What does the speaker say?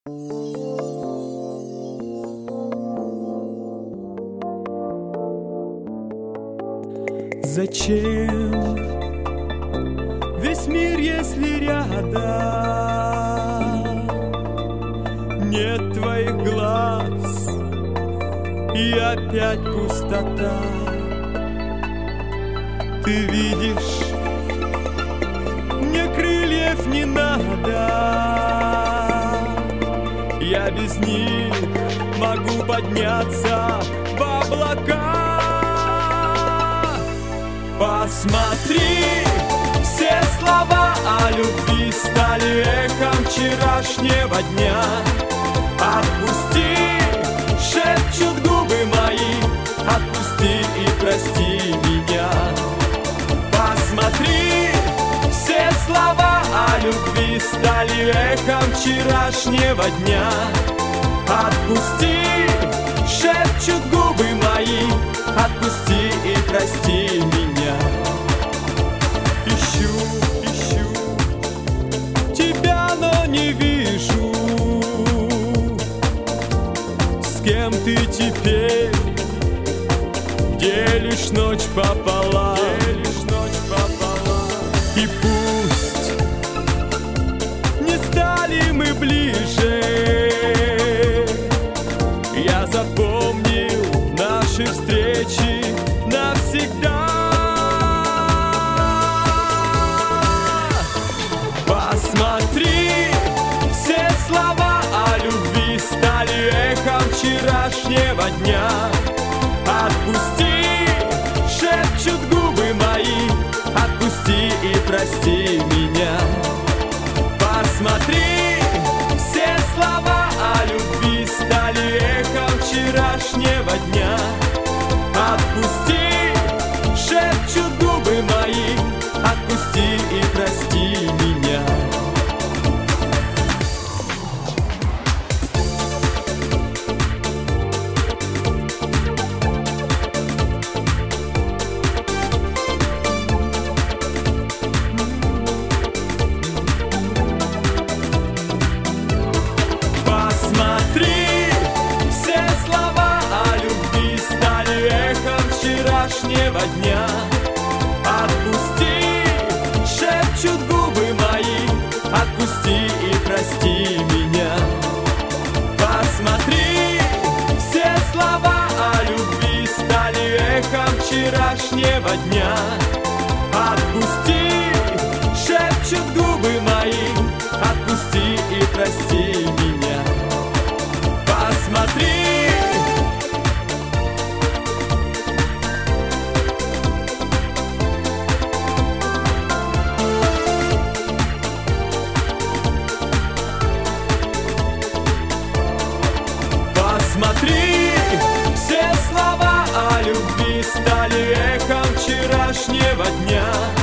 Зачем весь мир, если рядом нет твоих глаз, и опять пустота? Ты видишь, мне крыльев не надо, я без них могу подняться в облака. Посмотри, все слова о любви стали эхом вчерашнего дня. Отпусти, шепчут губы мои, отпусти и прости меня. Посмотри, все слова о любви стали эхом вчерашнего дня. Отпусти, шепчут губы мои, отпусти и прости меня. Ищу тебя, но не вижу. С кем ты теперь делишь ночь пополам? И пусть не стали мы ближе, я запомнил наши встречи навсегда. Посмотри, все слова о любви стали эхом вчерашнего дня. Отпусти, шепчут губы мои, отпусти и прости меня. Посмотри, все слова о любви стали эхом вчерашнего дня. Отпусти, шепчут губы мои, отпусти и прости меня. Посмотри, все слова о любви стали эхом вчерашнего дня. Отпусти, шепчут губы мои, отпусти и прости меня. Посмотри, все слова о любви стали эхом вчерашнего дня. Отпусти, шепчут губы мои, отпусти и прости меня. Посмотри, посмотри, все слова о любви стали эхом вчерашнего дня.